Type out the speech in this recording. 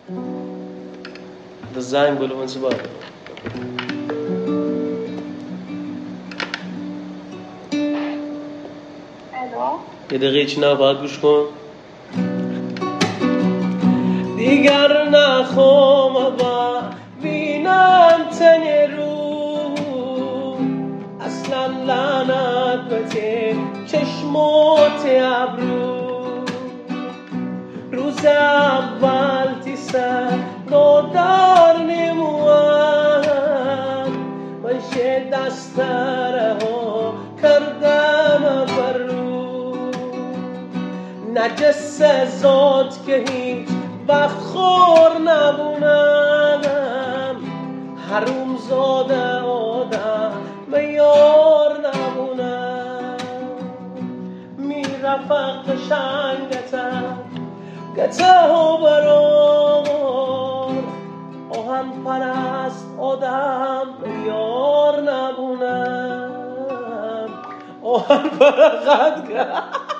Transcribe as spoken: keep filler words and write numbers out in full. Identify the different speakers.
Speaker 1: ده زنگ بلو من سبار یه دقیقه چی نباید گوش کن. دیگر نخوام با بینم تن رو اصلا لعنت بته چشمات ابرو روز اول تیسه دادار نموان منشه دستره ها کردم برو نجس ذات که هیچ وقت خور نبونم حروم زاده آدم میار نبونم میرفق قشنگتم گته ها برار آهن پرست آدم میار نبونم آهن پرست